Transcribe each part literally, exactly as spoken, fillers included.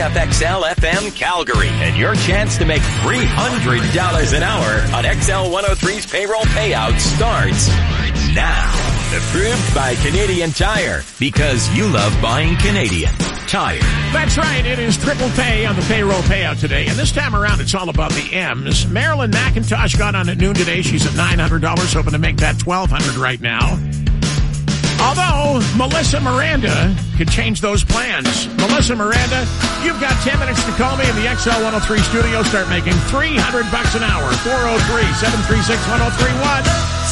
F X L F M Calgary. And your chance to make three hundred dollars an hour on X L one oh three's payroll payout starts now. Approved by Canadian Tire, because you love buying Canadian Tire. That's right. It is triple pay on the payroll payout today. And this time around, it's all about the M's. Marilyn McIntosh got on at noon today. She's at nine hundred dollars, hoping to make that twelve hundred dollars right now. Although, Melissa Miranda could change those plans. Melissa Miranda, you've got ten minutes to call me in the X L one oh three studio. Start making three hundred bucks an hour. four oh three, seven three six, one oh three one.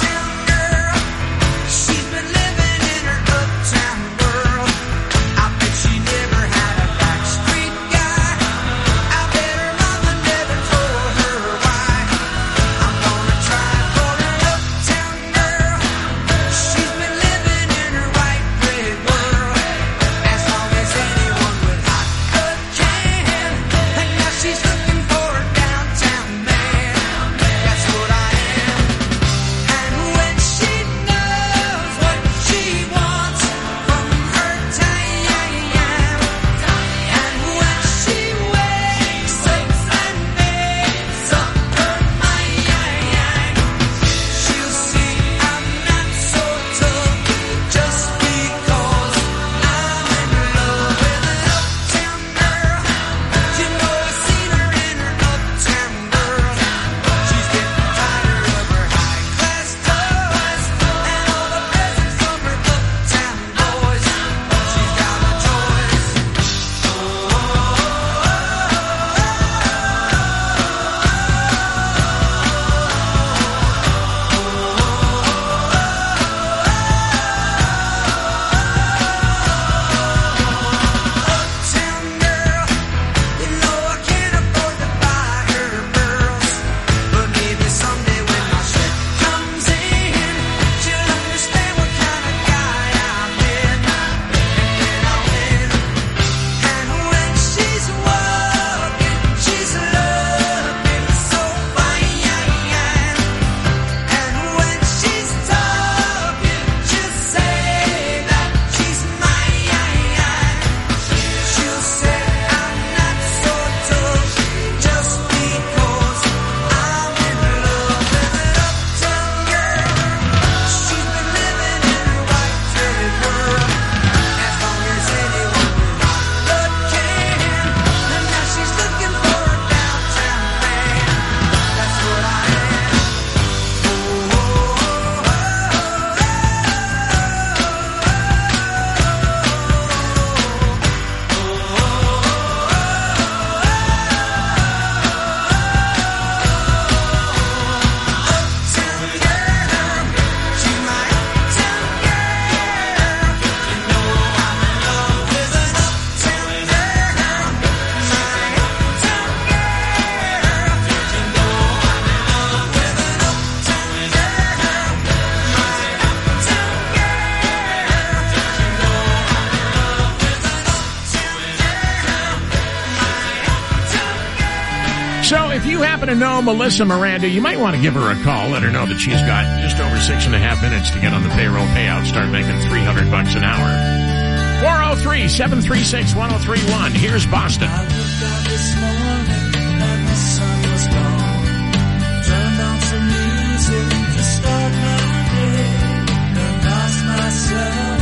To know Melissa Miranda, you might want to give her a call. Let her know that she's got just over six and a half minutes to get on the payroll payout. Start making three hundred bucks an hour. four oh three, seven three six, one oh three one. Here's Boston. I looked out this morning and the sun was gone. Turned on some music to start my day. And asked myself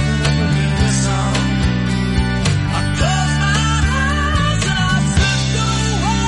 a song. I closed my eyes and I slipped away.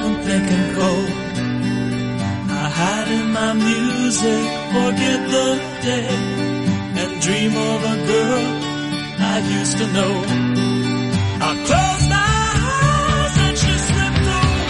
and thinking cold. I hide in my music, forget the day, and dream of a girl I used to know. I close my eyes and she slipped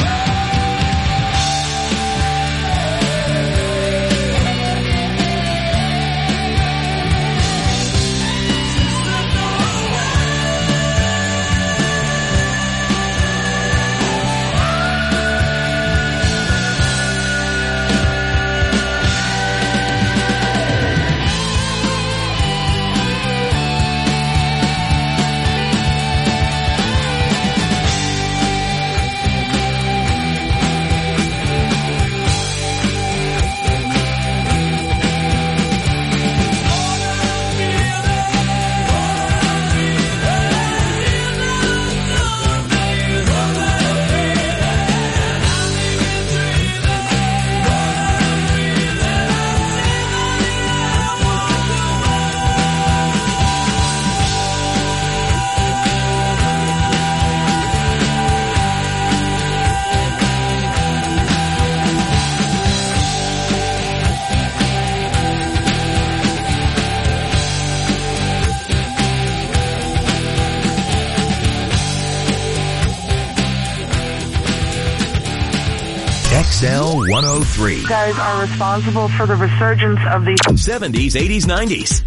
X L one oh three. You guys are responsible for the resurgence of the seventies, eighties, nineties.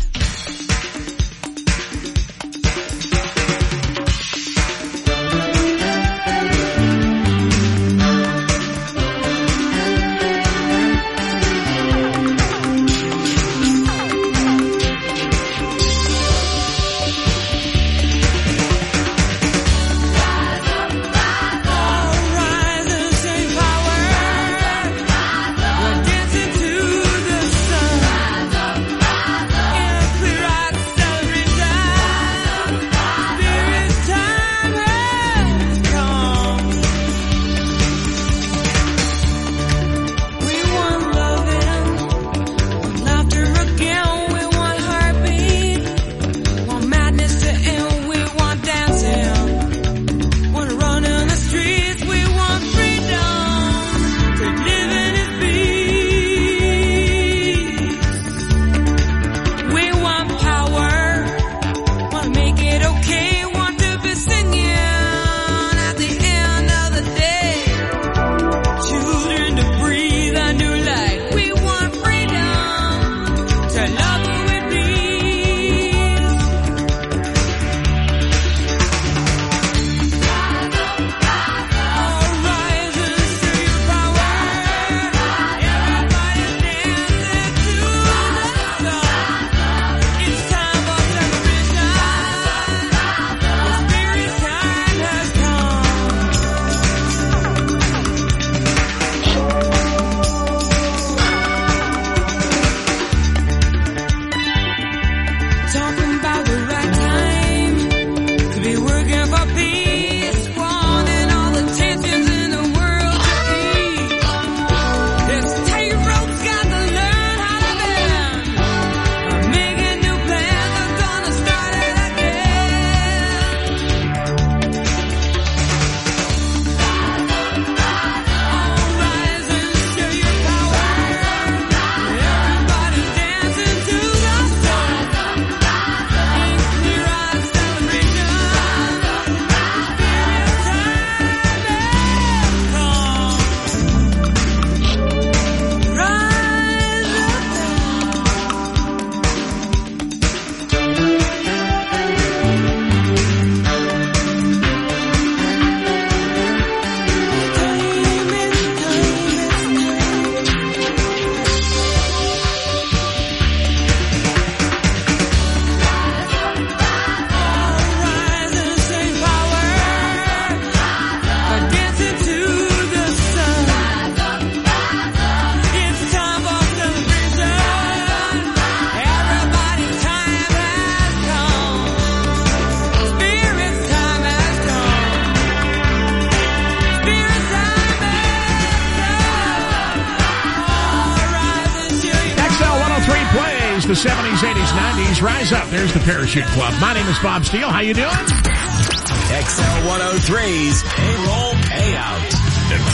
The seventies, eighties, nineties. Rise up. There's the Parachute Club. My name is Bob Steele. How you doing? X L one oh three's Payroll Payout. Approved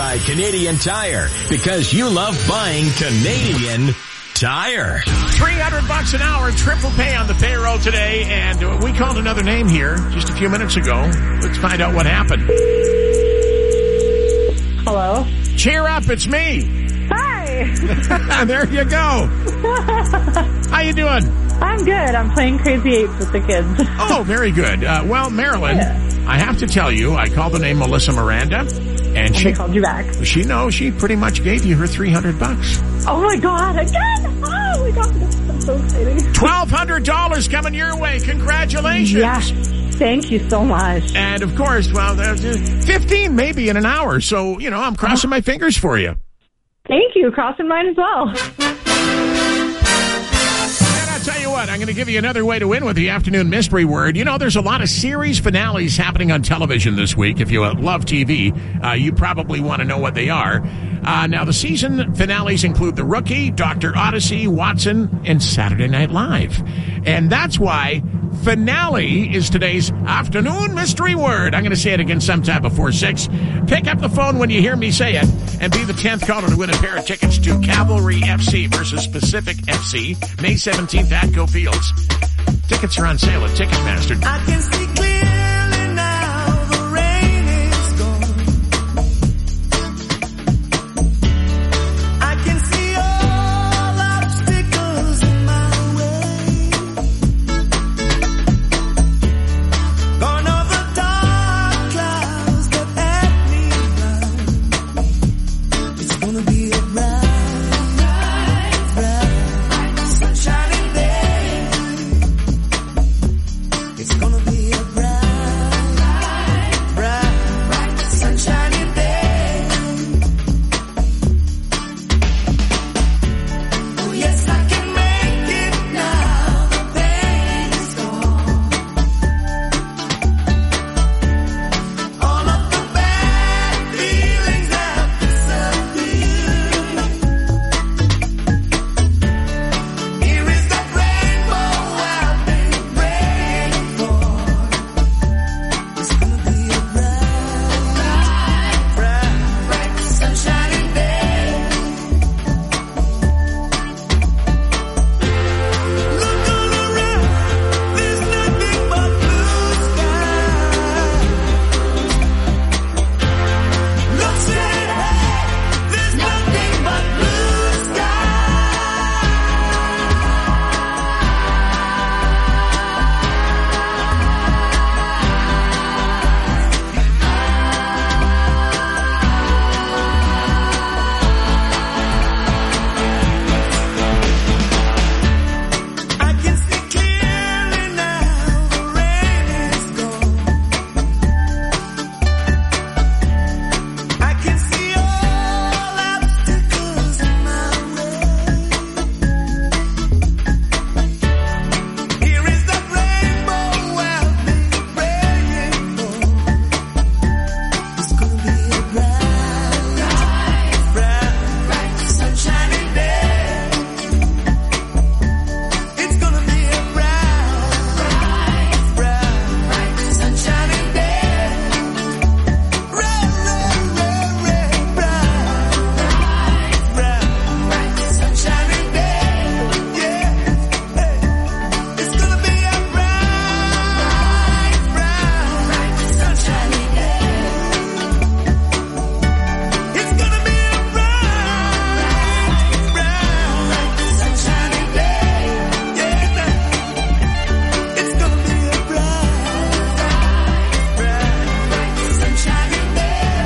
by Canadian Tire, because you love buying Canadian Tire. three hundred bucks an hour, triple pay on the payroll today, and uh, we called another name here just a few minutes ago. Let's find out what happened. Hello? Cheer up, it's me. Hi! There you go. How you doing? I'm good. I'm playing Crazy Eights with the kids. Oh, very good. Uh, well, Marilyn, Yeah. I have to tell you, I called the name Melissa Miranda, and And she they called you back. she knows she pretty much gave you her three hundred bucks. Oh my god, again! Oh my god, that's so exciting. twelve hundred dollars coming your way. Congratulations. Yeah, thank you so much. And of course, well, there's uh, fifteen maybe in an hour. So, you know, I'm crossing my fingers for you. Thank you, crossing mine as well. And I'll tell you what, I'm going to give you another way to win with the afternoon mystery word. You know, there's a lot of series finales happening on television this week. If you uh, love T V, uh, you probably want to know what they are. Uh, now, the season finales include The Rookie, Doctor Odyssey, Watson, and Saturday Night Live. And that's why finale is today's afternoon mystery word. I'm going to say it again sometime before six. Pick up the phone when you hear me say it and be the tenth caller to win a pair of tickets to Cavalry F C versus Pacific F C, May seventeenth at Go Fields. Tickets are on sale at Ticketmaster. I can see clearly now, the rain is gone. I can see all obstacles in my way. Gone are the dark clouds that had me down. It's gonna be a bright, bright, bright, sunshiny day. It's gonna be a bright, bright, bright, sunshiny day. Oh yes, I can make it now. The pain is gone. All of the bad feelings have disappeared. Here is the rainbow I've been praying for. It's gonna be a bright, bright, bright, sunshiny day. Look all around, there's nothing but blue skies. Look straight ahead, there's nothing but blue I can see clearly now, the rain is gone. I can see all obstacles in my way. Here is the rainbow I've been praying for. It's gonna be a bright, bright, bright, sunshiny day. It's gonna be a bright, bright, bright, sunshiny day. Bright, bright, bright, bright, bright, bright, sunshiny day. Yeah, hey. It's gonna be a bright, bright, bright, sunshiny day. It's gonna be a bright, bright, sunshiny day. Yeah, it's gonna be a bright, bright, sunshiny day.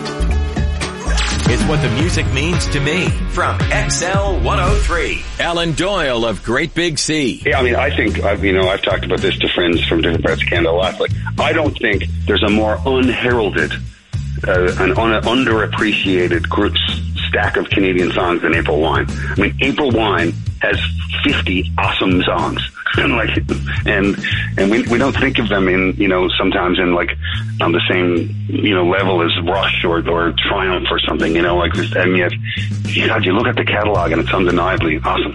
It's what the music means to me. From X L one oh three, Alan Doyle of Great Big Sea. Yeah, I mean, I think, I've, you know, I've talked about this to friends from different parts of Canada a lot. Like, I don't think there's a more unheralded, uh, an un- underappreciated group stack of Canadian songs than April Wine. I mean, April Wine has fifty awesome songs. And like, and, and we, we don't think of them in, you know, sometimes in like, on the same, you know, level as Rush or, or Triumph or something, you know, like this, and yet, God, you look at the catalog and it's undeniably awesome.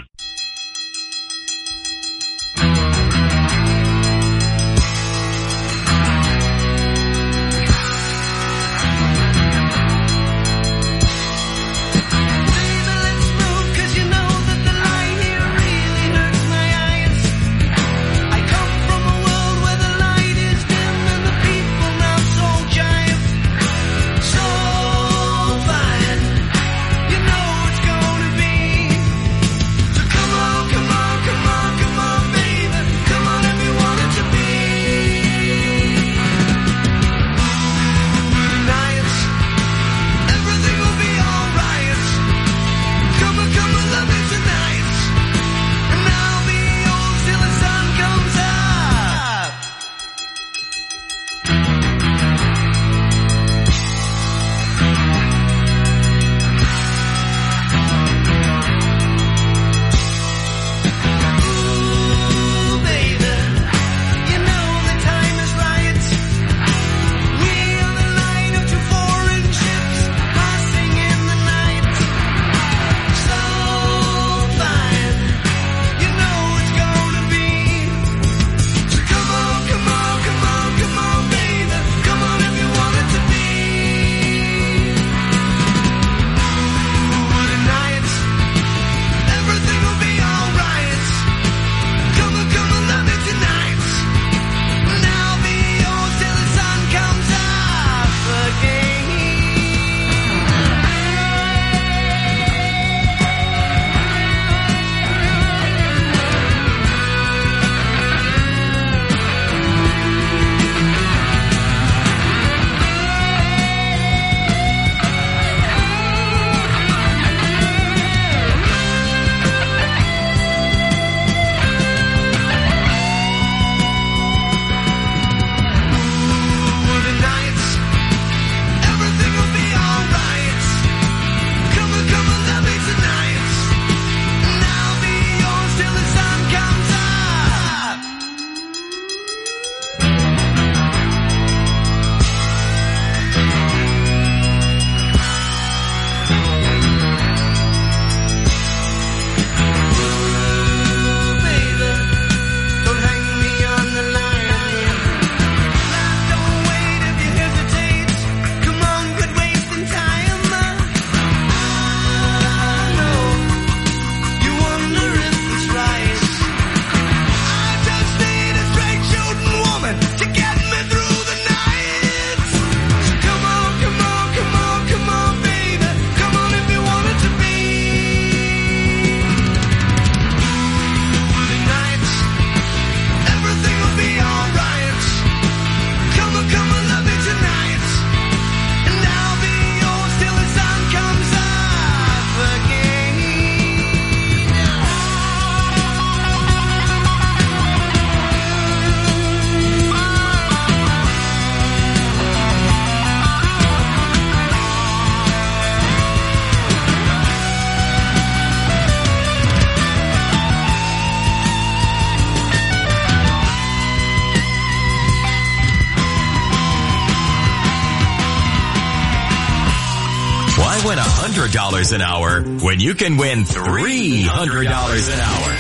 Why win one hundred dollars an hour when you can win three hundred dollars an hour?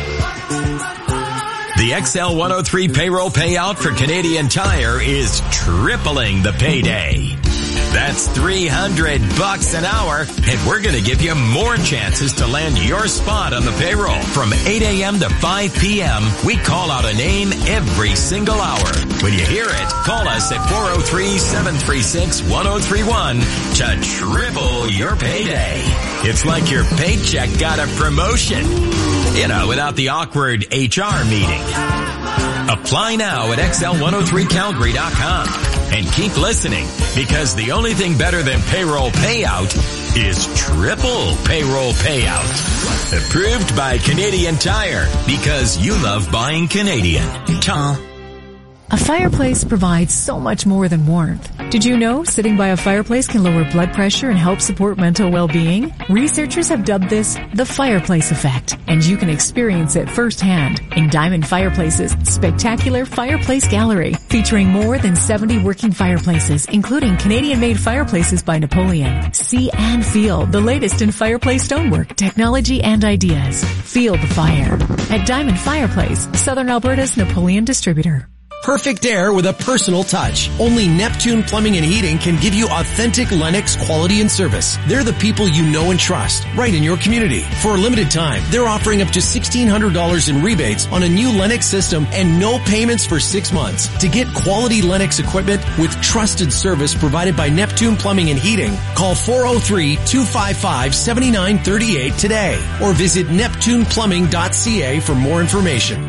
The X L one oh three payroll payout for Canadian Tire is tripling the payday. That's three hundred bucks an hour, and we're going to give you more chances to land your spot on the payroll. From eight a.m. to five p.m., we call out a name every single hour. When you hear it, call us at four oh three, seven three six, one oh three one to triple your payday. It's like your paycheck got a promotion. You know, without the awkward H R meeting. Apply now at X L one oh three Calgary dot com. And keep listening, because the only thing better than payroll payout is triple payroll payout. Approved by Canadian Tire, because you love buying Canadian. Tall. A fireplace provides so much more than warmth. Did you know sitting by a fireplace can lower blood pressure and help support mental well-being? Researchers have dubbed this the fireplace effect, and you can experience it firsthand in Diamond Fireplace's spectacular fireplace gallery, featuring more than seventy working fireplaces, including Canadian-made fireplaces by Napoleon. See and feel the latest in fireplace stonework, technology, and ideas. Feel the fire at Diamond Fireplace, Southern Alberta's Napoleon distributor. Perfect air with a personal touch. Only Neptune Plumbing and Heating can give you authentic Lennox quality and service. They're the people you know and trust, right in your community. For a limited time, they're offering up to sixteen hundred dollars in rebates on a new Lennox system and no payments for six months. To get quality Lennox equipment with trusted service provided by Neptune Plumbing and Heating, call four oh three, two five five, seven nine three eight today or visit neptune plumbing dot c a for more information.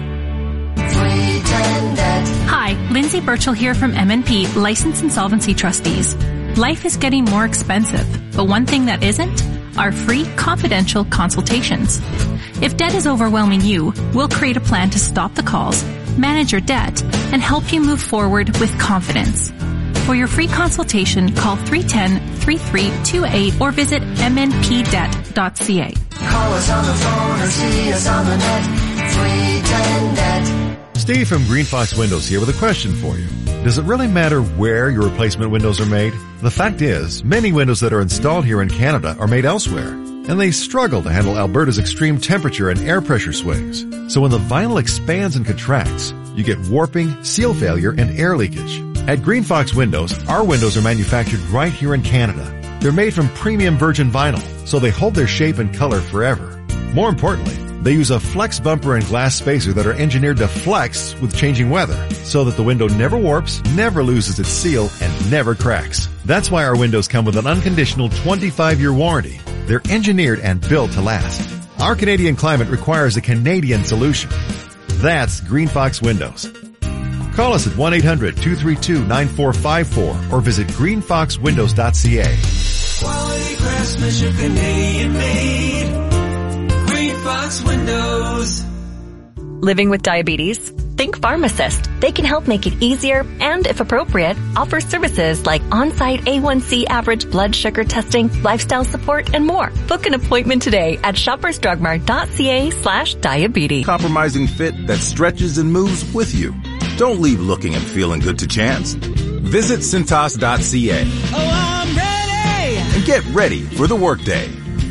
Hi, Lindsay Birchall here from M and P Licensed Insolvency Trustees. Life is getting more expensive, but one thing that isn't? Are free, confidential consultations. If debt is overwhelming you, we'll create a plan to stop the calls, manage your debt, and help you move forward with confidence. For your free consultation, call three one zero, three three two eight or visit m n p debt dot c a. Call us on the phone or see us on the net. three ten net. Steve from Green Fox Windows here with a question for you. Does it really matter where your replacement windows are made? The fact is, many windows that are installed here in Canada are made elsewhere, and they struggle to handle Alberta's extreme temperature and air pressure swings. So when the vinyl expands and contracts, you get warping, seal failure, and air leakage. At Green Fox Windows, our windows are manufactured right here in Canada. They're made from premium virgin vinyl, so they hold their shape and color forever. More importantly, they use a flex bumper and glass spacer that are engineered to flex with changing weather, so that the window never warps, never loses its seal, and never cracks. That's why our windows come with an unconditional twenty-five year warranty. They're engineered and built to last. Our Canadian climate requires a Canadian solution. That's Green Fox Windows. Call us at one eight hundred, two three two, nine four five four or visit green fox windows dot c a. Quality craftsmanship, Canadian made. Green Fox Windows. Living with diabetes? Think pharmacist. They can help make it easier and, if appropriate, offer services like on-site A one C average blood sugar testing, lifestyle support, and more. Book an appointment today at shoppers drug mart dot c a slash diabetes. Compromising fit that stretches and moves with you. Don't leave looking and feeling good to chance. Visit cintas dot c a. Oh, I'm ready! And get ready for the workday.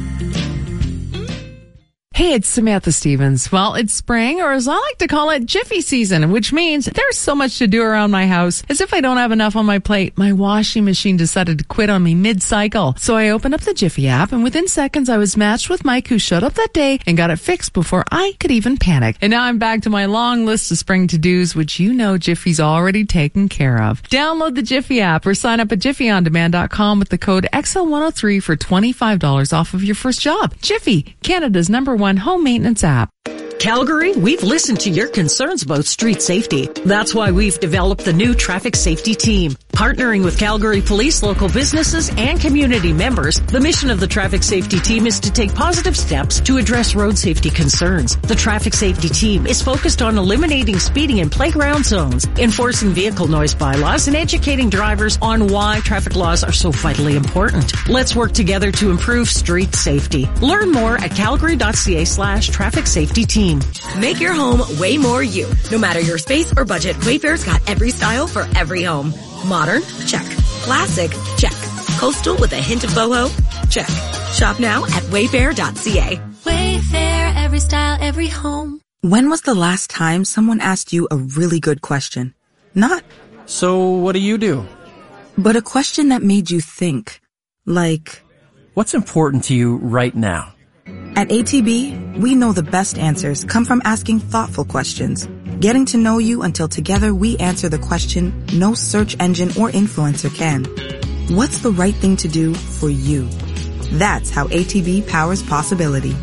Hey, it's Samantha Stevens. Well, it's spring, or as I like to call it, Jiffy season, which means there's so much to do around my house. As if I don't have enough on my plate, my washing machine decided to quit on me mid-cycle. So I opened up the Jiffy app, and within seconds I was matched with Mike, who showed up that day and got it fixed before I could even panic. And now I'm back to my long list of spring to-dos, which you know Jiffy's already taken care of. Download the Jiffy app or sign up at jiffy on demand dot com with the code X L one oh three for twenty-five dollars off of your first job. Jiffy, Canada's number one home maintenance app. Calgary, we've listened to your concerns about street safety. That's why we've developed the new Traffic Safety Team. Partnering with Calgary Police, local businesses, and community members, the mission of the Traffic Safety Team is to take positive steps to address road safety concerns. The Traffic Safety Team is focused on eliminating speeding in playground zones, enforcing vehicle noise bylaws, and educating drivers on why traffic laws are so vitally important. Let's work together to improve street safety. Learn more at calgary dot c a slash traffic safety team. Make your home way more you. No matter your space or budget, Wayfair's got every style for every home. Modern? Check. Classic? Check. Coastal with a hint of boho? Check. Shop now at wayfair dot c a. Wayfair, every style, every home. When was the last time someone asked you a really good question? Not, so what do you do? But a question that made you think. Like, what's important to you right now? At A T B, we know the best answers come from asking thoughtful questions, getting to know you until together we answer the question no search engine or influencer can. What's the right thing to do for you? That's how A T B powers possibility.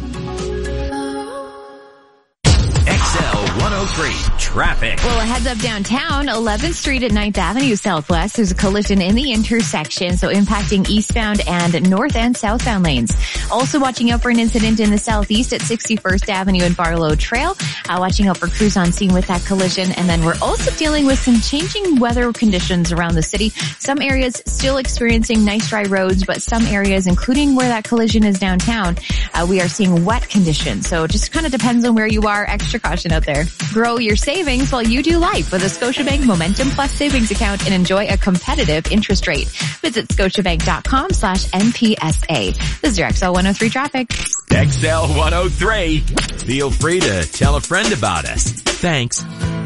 X L one oh three traffic. Well, a heads up downtown, eleventh Street at ninth Avenue Southwest. There's a collision in the intersection, so impacting eastbound and north and southbound lanes. Also watching out for an incident in the southeast at sixty-first Avenue and Barlow Trail. Uh, watching out for crews on scene with that collision. And then we're also dealing with some changing weather conditions around the city. Some areas still experiencing nice dry roads, but some areas, including where that collision is downtown, uh, we are seeing wet conditions. So it just kind of depends on where you are. Extra caution out there. Grow your savings while you do life with a Scotiabank Momentum Plus savings account and enjoy a competitive interest rate. Visit scotiabank.com slash NPSA. This is your X L one oh three traffic. X L one oh three. Feel free to tell a friend about us. Thanks.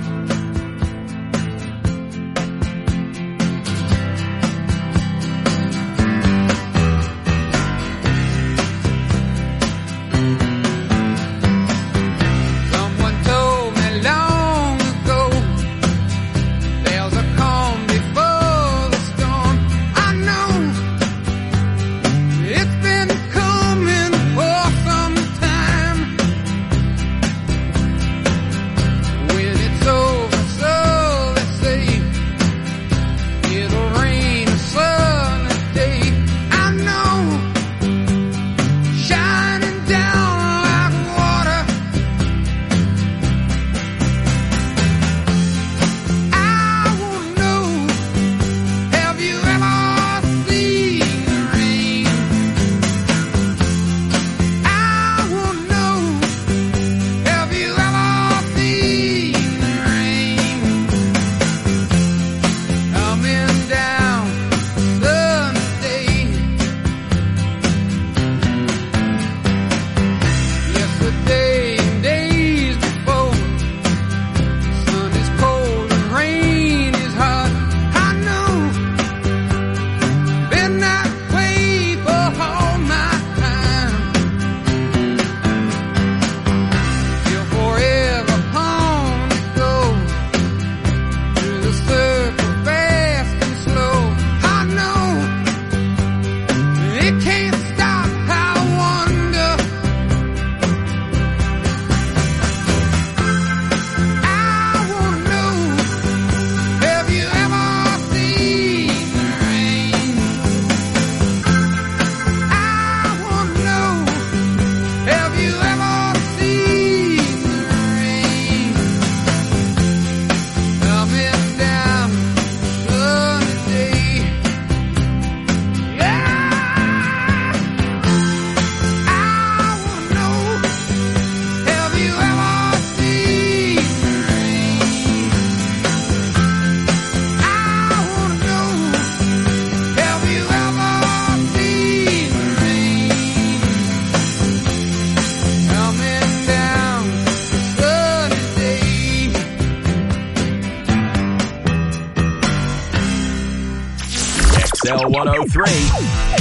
X L one oh three.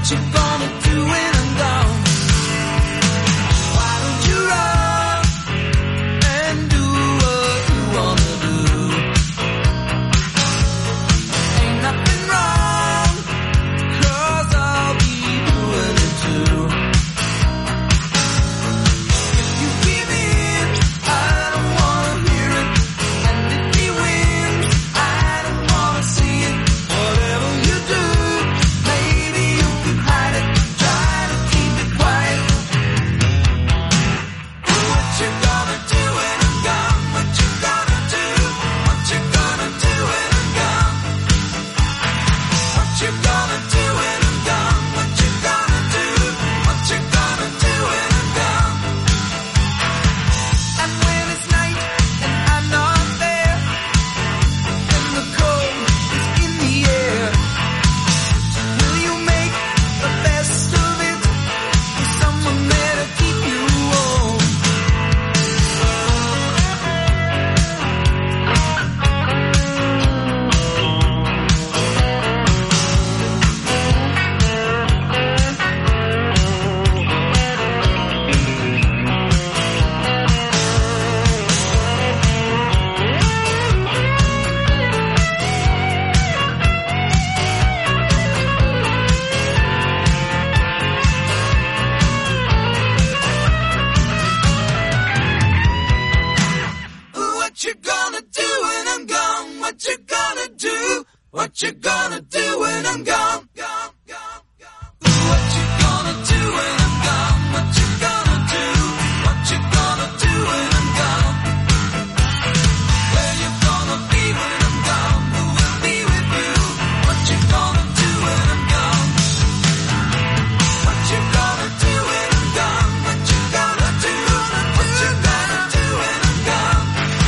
What you gonna do when I'm gone? Why don't you run and do what you wanna do? Ain't nothing wrong, 'cause I'll be doing it too. If you give in, I don't wanna hear it. And if he wins, I don't wanna see it. Whatever you do, maybe you can hide it. Try to keep it quiet. What you gonna do when I'm gone? What you gonna do? What you gonna do when I'm gone? What you gonna do when I'm gone? What you gonna do? What you gonna do when I'm gone? And when it's night and I'm not there, and the cold is in the air, will you make the best of it with someone there to keep you warm? What you gonna do when I'm gone? What you gonna do? What you gonna do when I'm gone? Gone, gone, gone. What you gonna do when I'm gone? What you gonna do? What you gonna do when I'm gone? Where you gonna be when I'm gone? Who will be with you? What you gonna do when I'm gone? What you gonna do when I'm gone? What you gonna do? What you gonna do when I'm gone?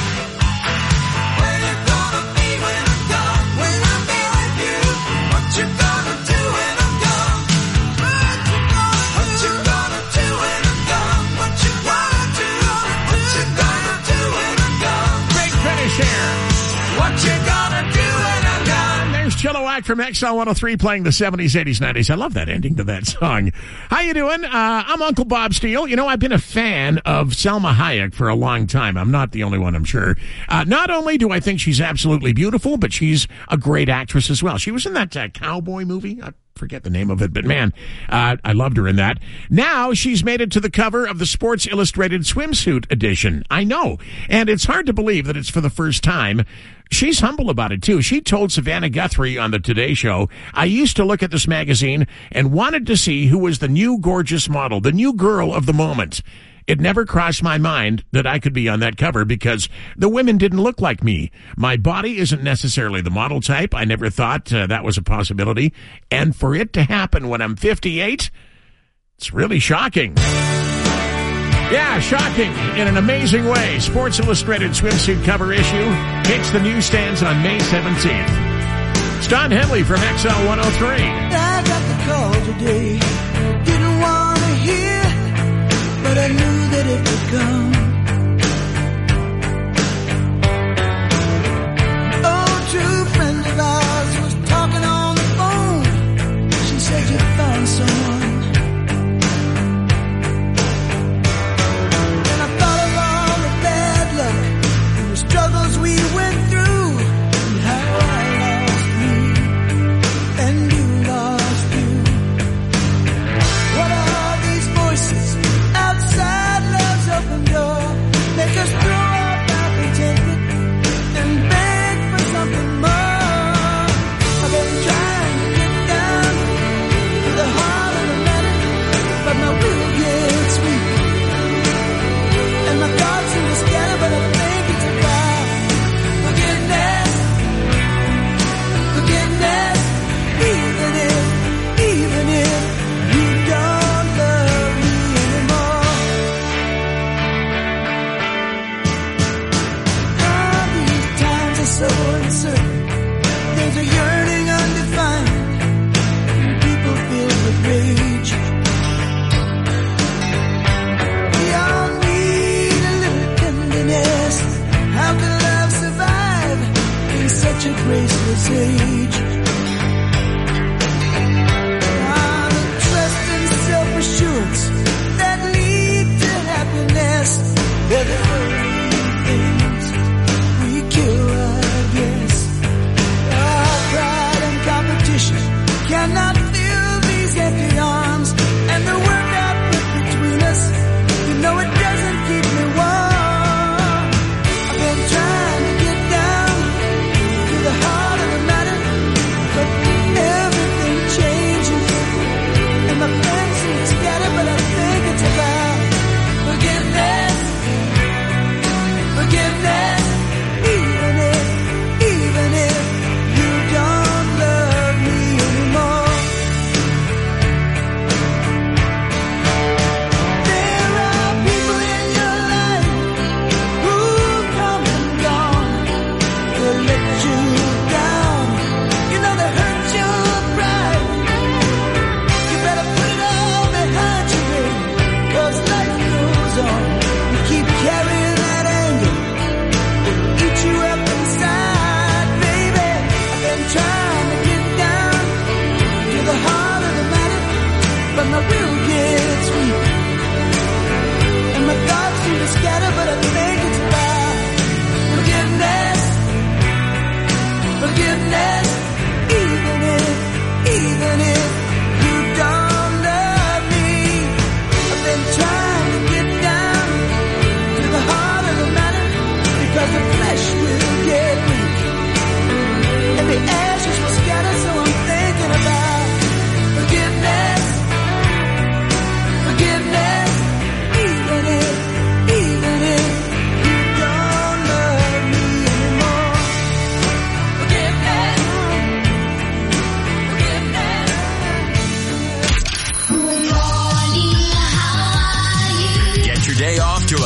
Where you gonna be when I'm gone? When I'm be with you? What you gonna do when I'm gone? What you gonna do when I'm gone? What you gonna do? What you gonna do when I'm gone? Great finish here. What you gonna do when I'm gone? There's Chilliwack from X L one oh three playing the seventies, eighties, nineties. I love that ending to that song. How you doing? Uh, I'm Uncle Bob Steele. You know, I've been a fan of Selma Hayek for a long time. I'm not the only one, I'm sure. Uh, not only do I think she's absolutely beautiful, but she's a great actress as well. She was in that uh, cowboy movie. I forget the name of it, but man, uh, I loved her in that. Now she's made it to the cover of the Sports Illustrated swimsuit edition. I know. And it's hard to believe that it's for the first time. She's humble about it, too. She told Savannah Guthrie on the Today Show, I used to look at this magazine and wanted to see who was the new gorgeous model, the new girl of the moment. It never crossed my mind that I could be on that cover because the women didn't look like me. My body isn't necessarily the model type. I never thought uh, that was a possibility. And for it to happen when I'm fifty-eight, it's really shocking. Yeah, shocking in an amazing way. Sports Illustrated swimsuit cover issue hits the newsstands on May seventeenth. It's Don Henley from X L one oh three. I got the call today. Didn't want to hear, but I knew that it would come. Oh, two friends of ours was talking on the phone. She said you found someone. And I thought of all the bad luck and the struggles we went through and how I lost you and you lost you.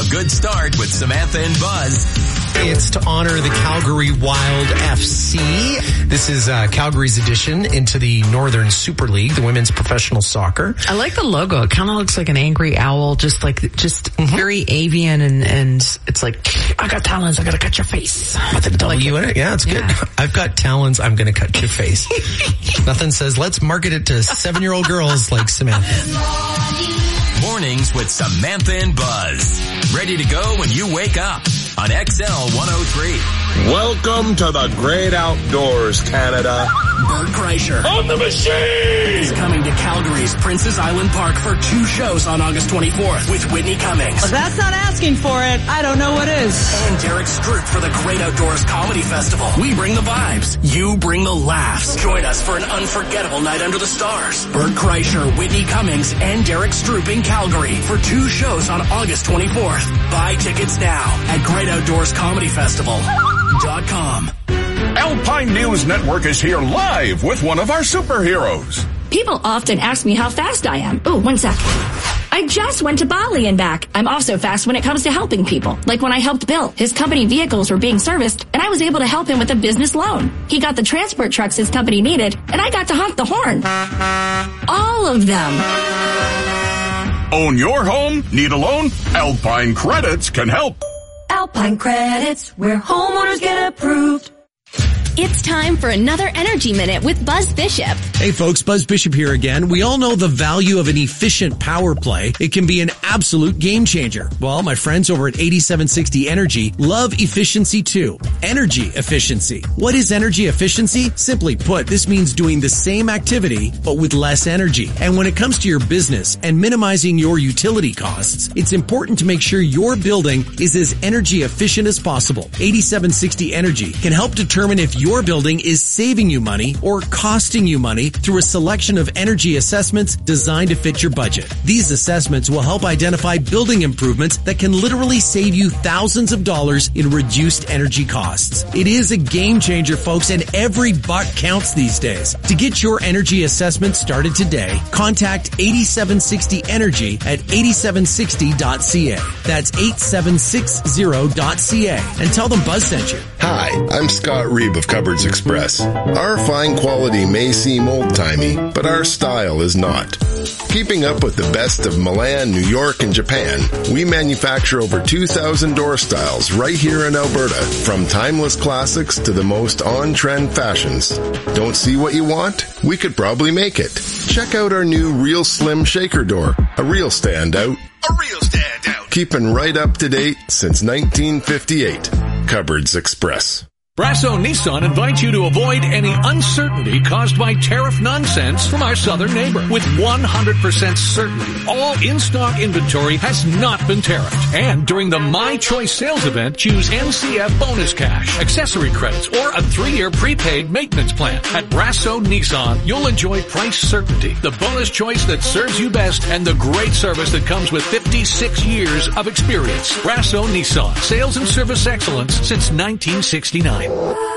good start with Samantha and Buzz. It's to honor the Calgary Wild F C. This is uh, Calgary's addition into the Northern Super League, the women's professional soccer. I like the logo. It kind of looks like an angry owl, just like, just mm-hmm. very avian, and, and it's like, I got talons, I gotta cut your face. With a W like in it? Yeah, it's good. Yeah. I've got talons, I'm gonna cut your face. Nothing says, let's market it to seven-year-old girls like Samantha. Mornings with Samantha and Buzz. Ready to go when you wake up on X L one oh three. Welcome to the great outdoors, Canada. Bert Kreischer on the machine is coming to Calgary's Princess Island Park for two shows on August twenty-fourth with Whitney Cummings. If that's not asking for it, I don't know what is. And Derek Stroop for the Great Outdoors Comedy Festival. We bring the vibes. You bring the laughs. Join us for an unforgettable night under the stars. Bert Kreischer, Whitney Cummings, and Derek Stroop in Calgary for two shows on August twenty-fourth. Buy tickets now at great outdoors comedy festival dot com. Alpine News Network is here live with one of our superheroes. People often ask me how fast I am. Oh, one sec. I just went to Bali and back. I'm also fast when it comes to helping people. Like when I helped Bill. His company vehicles were being serviced, and I was able to help him with a business loan. He got the transport trucks his company needed, and I got to honk the horn. All of them. Own your home? Need a loan? Alpine Credits can help. Alpine Credits, where homeowners get approved. It's time for another Energy Minute with Buzz Bishop. Hey folks, Buzz Bishop here again. We all know the value of an efficient power play. It can be an absolute game changer. Well, my friends over at eighty-seven sixty Energy love efficiency too. Energy efficiency. What is energy efficiency? Simply put, this means doing the same activity, but with less energy. And when it comes to your business and minimizing your utility costs, it's important to make sure your building is as energy efficient as possible. eighty-seven sixty Energy can help determine if your building is saving you money or costing you money through a selection of energy assessments designed to fit your budget. These assessments will help identify building improvements that can literally save you thousands of dollars in reduced energy costs. It is a game changer, folks, and every buck counts these days. To get your energy assessment started today, contact eighty-seven sixty Energy at eighty-seven sixty dot c a. That's eighty-seven sixty dot c a and tell them Buzz sent you. Hi, I'm Scott Reeb of Cupboards Express. Our fine quality may seem old-timey, but our style is not. Keeping up with the best of Milan, New York, and Japan, we manufacture over two thousand door styles right here in Alberta, from timeless classics to the most on-trend fashions. Don't see what you want? We could probably make it. Check out our new Real Slim Shaker Door, a real standout. A real standout. Keeping right up to date since nineteen fifty-eight. Cupboards Express. Brasso Nissan invites you to avoid any uncertainty caused by tariff nonsense from our southern neighbor. With one hundred percent certainty, all in-stock inventory has not been tariffed. And during the My Choice sales event, choose N C F bonus cash, accessory credits, or a three-year prepaid maintenance plan. At Brasso Nissan, you'll enjoy price certainty, the bonus choice that serves you best, and the great service that comes with fifty-six years of experience. Brasso Nissan, sales and service excellence since nineteen sixty-nine.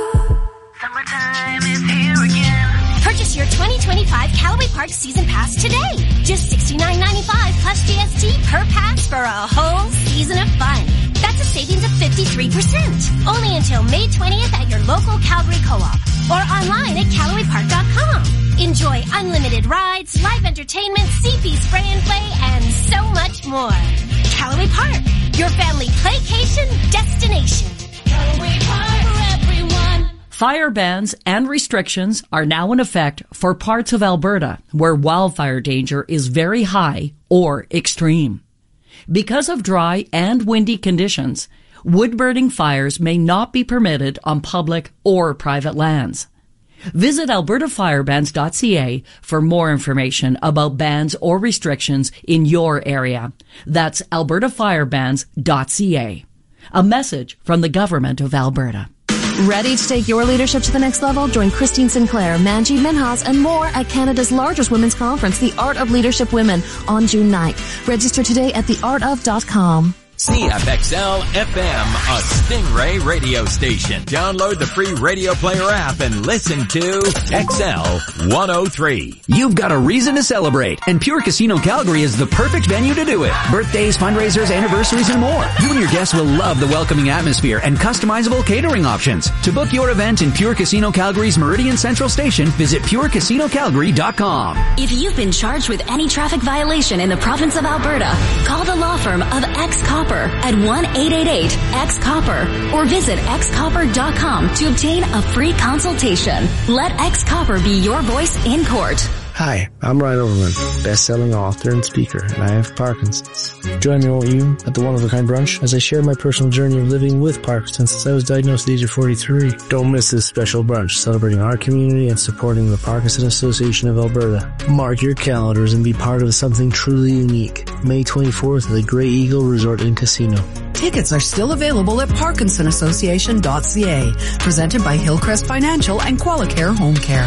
Summertime is here again. Purchase your twenty twenty-five Callaway Park Season Pass today. Just sixty-nine ninety-five plus G S T per pass for a whole season of fun. That's a savings of fifty-three percent. Only until May twentieth at your local Calgary Co-op or online at Callaway Park dot com. Enjoy unlimited rides, live entertainment, C P spray and play, and so much more. Callaway Park, your family playcation destination. Callaway Park for everyone. Fire bans and restrictions are now in effect for parts of Alberta where wildfire danger is very high or extreme. Because of dry and windy conditions, wood-burning fires may not be permitted on public or private lands. Visit alberta fire bans dot c a for more information about bans or restrictions in your area. That's alberta fire bans dot c a. A message from the Government of Alberta. Ready to take your leadership to the next level? Join Christine Sinclair, Manjeet Minhas, and more at Canada's largest women's conference, The Art of Leadership Women, on June ninth. Register today at the art of dot com. C F X L F M, a Stingray radio station. Download the free Radio Player app and listen to X L one oh three. You've got a reason to celebrate, and Pure Casino Calgary is the perfect venue to do it. Birthdays, fundraisers, anniversaries, and more. You and your guests will love the welcoming atmosphere and customizable catering options. To book your event in Pure Casino Calgary's Meridian Central Station, visit pure casino calgary dot com. If you've been charged with any traffic violation in the province of Alberta, call the law firm of X Copper at one eight eight eight X Copper or visit x copper dot com to obtain a free consultation. Let X Copper be your voice in court. Hi, I'm Ryan Overman, best-selling author and speaker, and I have Parkinson's. Join me, won't you, at the One of a Kind brunch as I share my personal journey of living with Parkinson's since I was diagnosed at the age of forty-three. Don't miss this special brunch celebrating our community and supporting the Parkinson Association of Alberta. Mark your calendars and be part of something truly unique. May twenty-fourth at the Grey Eagle Resort and Casino. Tickets are still available at parkinson association dot c a. Presented by Hillcrest Financial and Qualicare Home Care.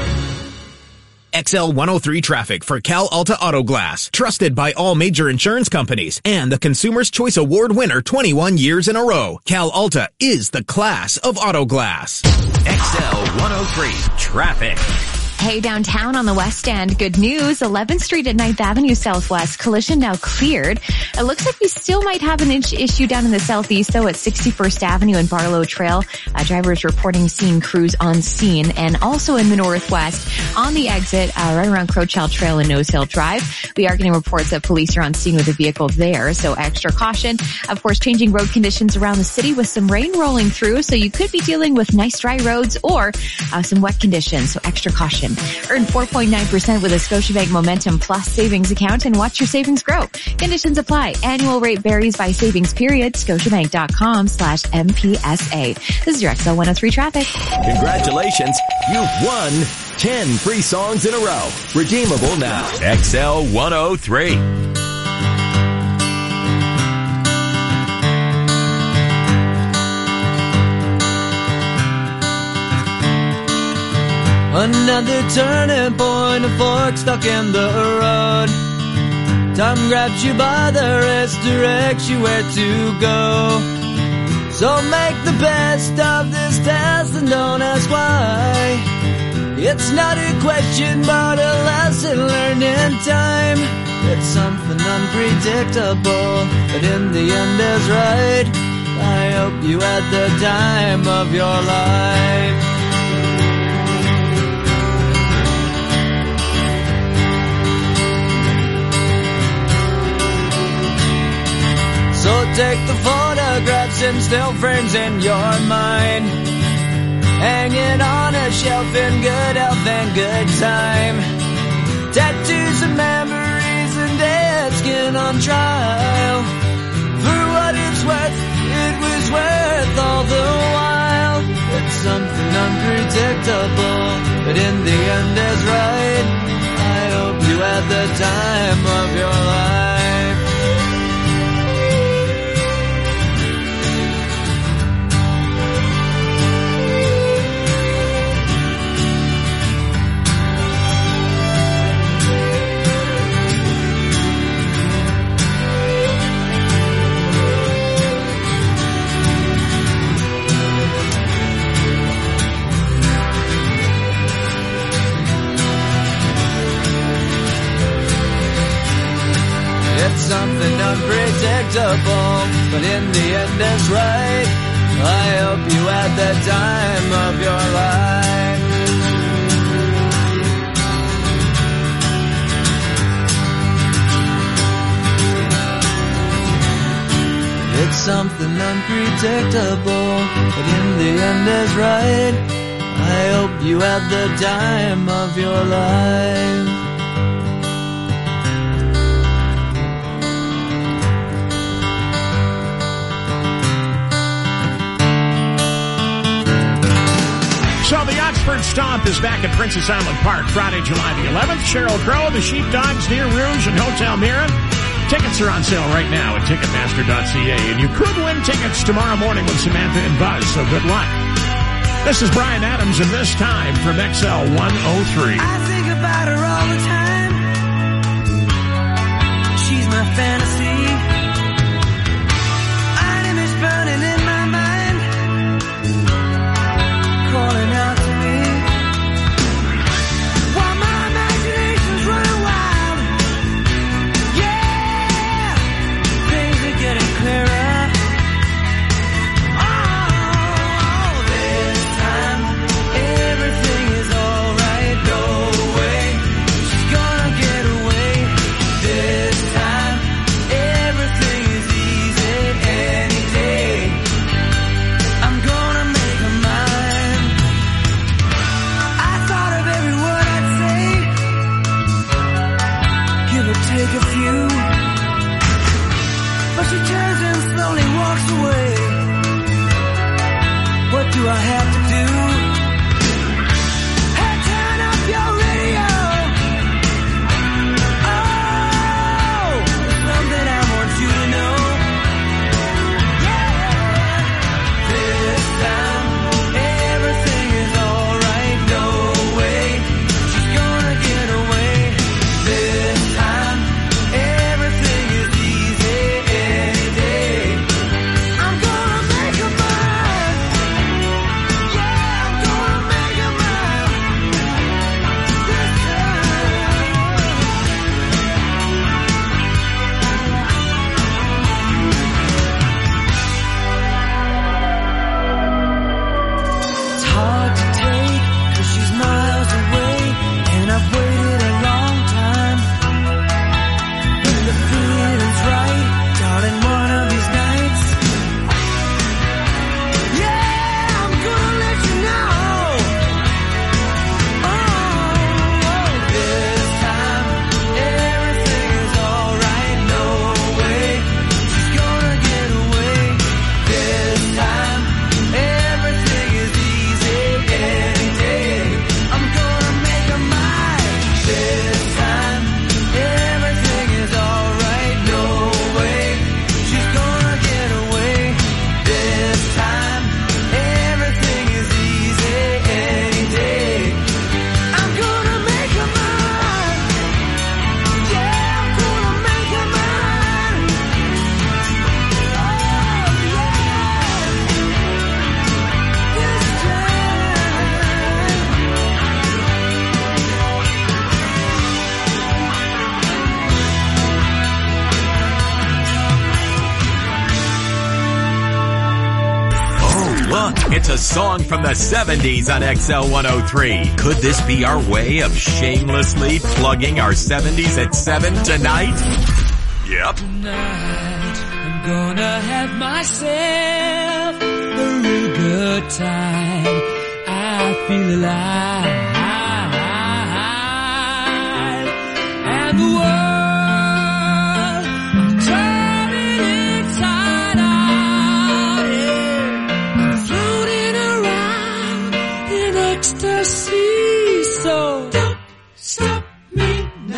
X L one oh three traffic for Cal Alta Auto Glass. Trusted by all major insurance companies and the Consumer's Choice Award winner twenty-one years in a row. Cal Alta is the class of auto glass. X L one oh three traffic. Hey, downtown on the West End, good news. eleventh Street at ninth Avenue Southwest, collision now cleared. It looks like we still might have an issue down in the southeast, though, at sixty-first Avenue and Barlow Trail. Uh, drivers reporting seeing crews on scene, and also in the northwest on the exit, uh, right around Crowchild Trail and Nose Hill Drive. We are getting reports that police are on scene with a vehicle there, so extra caution. Of course, changing road conditions around the city with some rain rolling through, so you could be dealing with nice dry roads or uh, some wet conditions, so extra caution. Earn four point nine percent with a Scotiabank Momentum Plus savings account and watch your savings grow. Conditions apply. Annual rate varies by savings period. Scotiabank.com slash MPSA. This is your X L one oh three traffic. Congratulations. You've won ten free songs in a row. Redeemable now. X L one oh three. Another turning point, a fork stuck in the road. Time grabs you by the wrist, directs you where to go. So make the best of this test and don't ask why. It's not a question but a lesson learned in time. It's something unpredictable, but in the end is right. I hope you had the time of your life. So take the photographs and still frames in your mind, hanging on a shelf in good health and good time. Tattoos and memories and dead skin on trial. For what it's worth, it was worth all the while. It's something unpredictable, but in the end is right. I hope you had the time of your life. Something unpredictable, but in the end is right. I hope you had the time of your life. It's something unpredictable, but in the end is right. I hope you had the time of your life. So the Oxford Stomp is back at Princess Island Park Friday, July the eleventh. Sheryl Crow, the Sheepdogs, Near Rouge, and Hotel Mira. Tickets are on sale right now at Ticketmaster dot c a, and you could win tickets tomorrow morning with Samantha and Buzz, so good luck. This is Bryan Adams, and this time from X L one oh three. I think about her all the time. She's my fantasy. take a few. But she turns and slowly walks away. What do I have to do? Hey, turn up your radio. Oh, something I want you to know. Yeah. This time, everything is alright. No way, she's gonna get away. This time, everything is easy any day. I'm gonna make her mine. Yeah, I'm gonna make her mine. This It's hard to take, 'cause she's miles away, and I've waited a long time. But the feeling's right, darling, one of these nights. Yeah, I'm gonna let you know. Oh, this time, everything is alright. No way, she's gonna get away. This time, everything is easy any day. I'm gonna make her mine. This time, everything is alright. No way, she's gonna get away. This time, everything is easy any day. I'm gonna make her mine. Yeah, I'm gonna make her mine. Oh, yeah. This Oh, look, it's a song from the seventies on X L one oh three. Could this be our way of shamelessly plugging our seventies at seven tonight? Yep. Tonight, I'm gonna have myself a real good time. I feel alive. And the world, I'm turning inside out. Yeah. I'm floating around in ecstasy. So don't stop me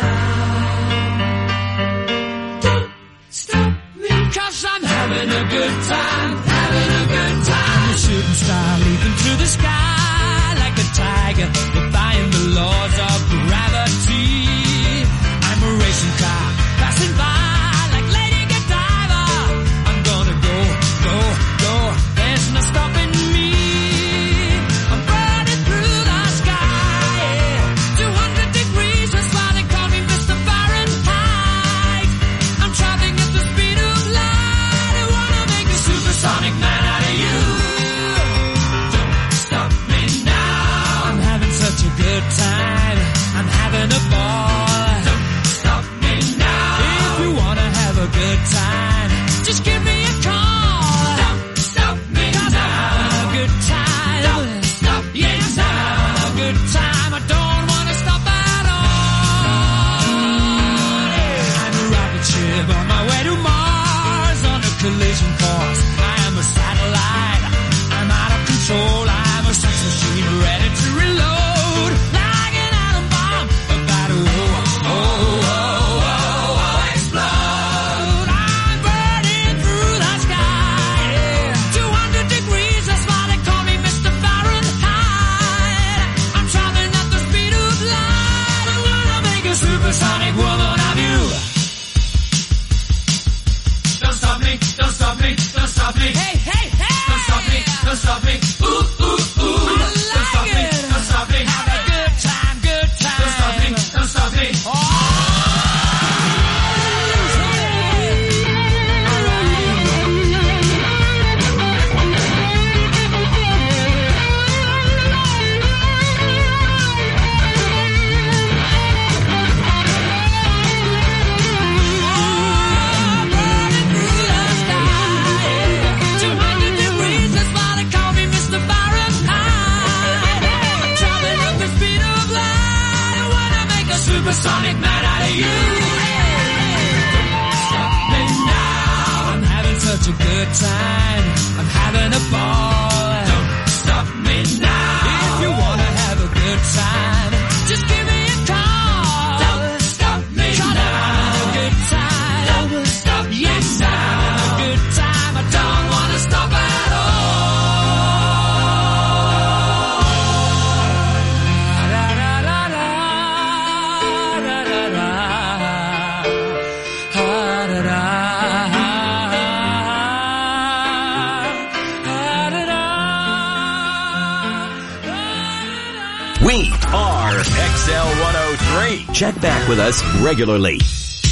now. Don't stop me, 'cause I'm having a good time, having a good time. I'm a shooting star leaping through the sky like a tiger, defying the laws of gravity. I'm a racing car passing by like Lady Godiva. I'm gonna go, go, go. There's no stopping me. I'm burning through the sky. Yeah. two hundred degrees, that's why they call me Mister Fahrenheit. I'm traveling at the speed of light. I wanna make a supersonic man out of you. Don't stop me now. I'm having such a good time. I'm having a ball. Don't stop me now. If you wanna have a good time, just give me a call. Don't stop me 'cause now. I'm having a good time. Don't stop me yes, now. I'm having a good time. I don't wanna stop at all. Yeah. I'm a rocket ship on my way to Mars on a collision course. I am a satellite. I'm out of control. I'm a sex machine ready to reload. Like an atom bomb about to oh, oh, oh, oh, oh, explode. I'm burning through the sky. Yeah. two hundred degrees, that's why they call me Mister Fahrenheit. I'm traveling at the speed of light. I'm gonna make a supersonic woman of you. Don't stop me, don't stop me, don't stop me. Hey, hey, hey! Don't stop me, don't stop me. Ooh, ooh, ooh. Don't stop me, don't stop me. Have a good time, good time. Don't stop me, don't stop me. Oh! Burning through the sky. good time. I'm having a ball. Don't stop me now. If you wanna have a good time, just give me a call. Don't stop me Try now. Having a good time. Don't stop me yes, now. Having a good time. I don't wanna stop at all. Da, da, da, da, da, da, da. Da, da, da. We are X L one oh three. Check back with us regularly.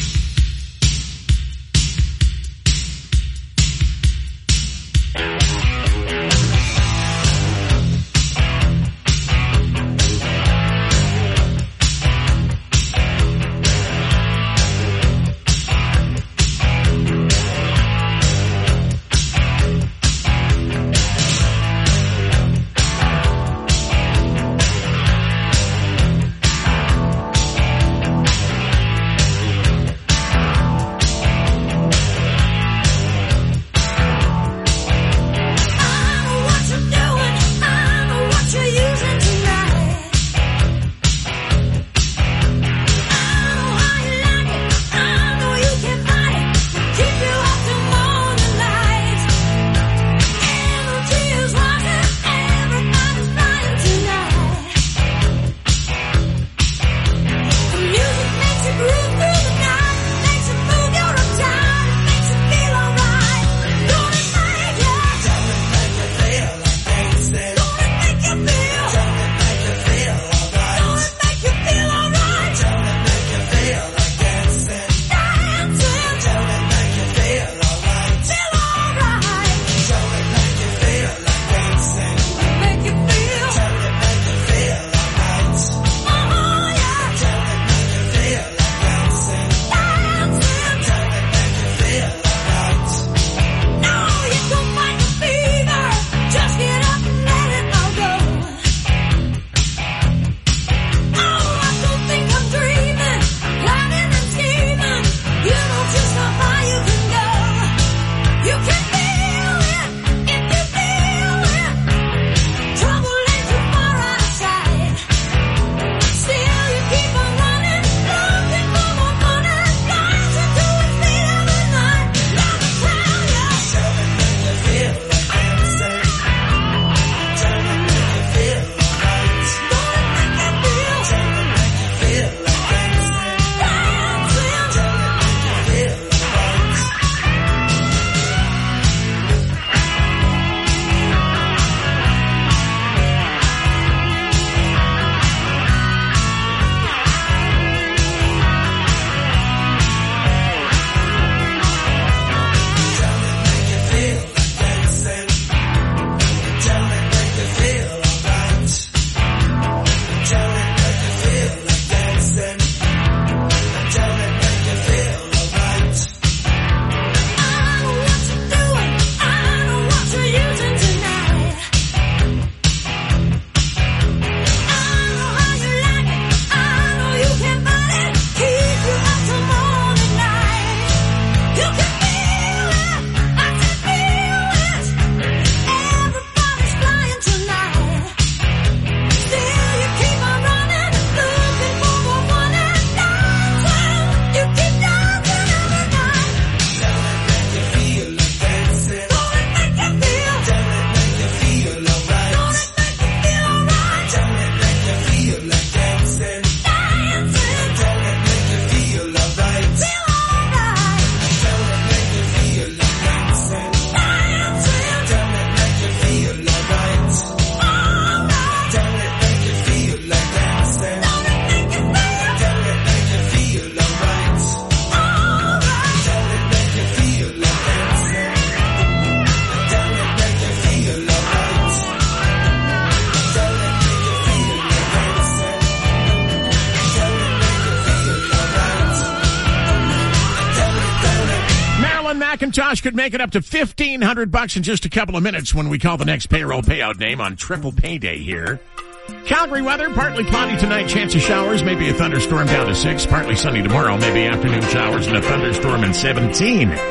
McIntosh could make it up to fifteen hundred bucks in just a couple of minutes when we call the next payroll payout name on Triple Payday here. Calgary weather, partly cloudy tonight, chance of showers, maybe a thunderstorm down to six, partly sunny tomorrow, maybe afternoon showers and a thunderstorm in seventeen.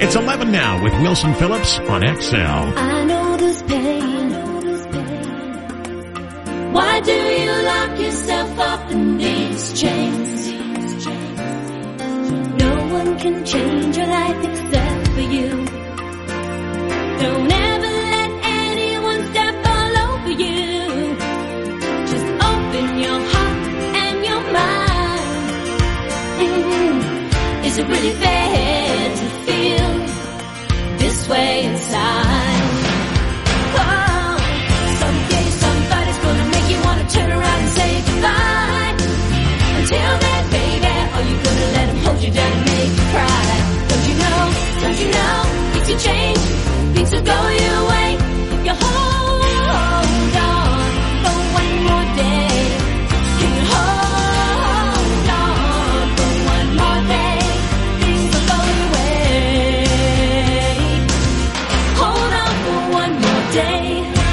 It's eleven now with Wilson Phillips on X L. I know this pain. Why do you lock yourself up in these chains? No one can change your life except for you. Don't ever let anyone step all over you. Just open your heart and your mind. Mm-hmm. Is it really fair to feel this way inside? Oh, someday somebody's gonna make you wanna turn around and say goodbye. Until then, baby, are you gonna let him hold you down and make you cry? Don't you know, don't you know, things will change, things will go your way. If you hold on for one more day, you can hold on for one more day, things will go your way. Hold on for one more day.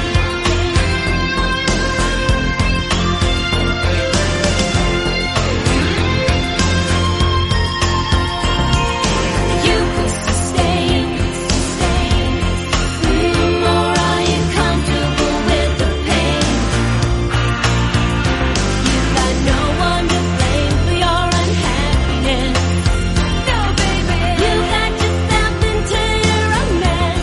You could sustain, sustain, mm, or are you comfortable with the pain? You've got no one to blame for your unhappiness. No, baby, you got yourself into your own mess.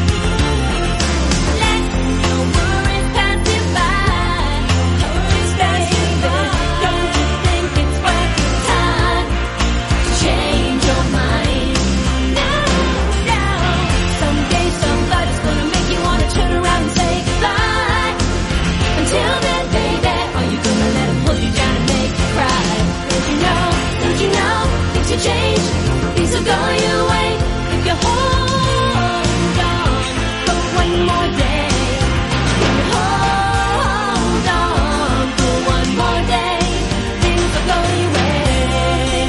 Let no worries pass you by. Worries pass you by. Don't you think it's worth your time to change your mind? No, no. Someday somebody's gonna make you wanna turn around and say goodbye. Until then, baby, are you gonna let him hold you down and make you cry? Don't you know, don't you know, things will change, things will go your way. If you hold on for one more day, if you hold on for one more day, things will go your way.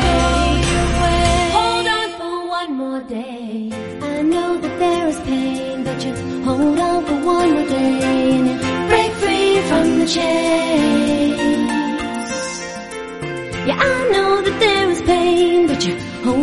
Hold on for one more day. I know that there is pain, but you hold on for one more day and you break free from the chains. Yeah, I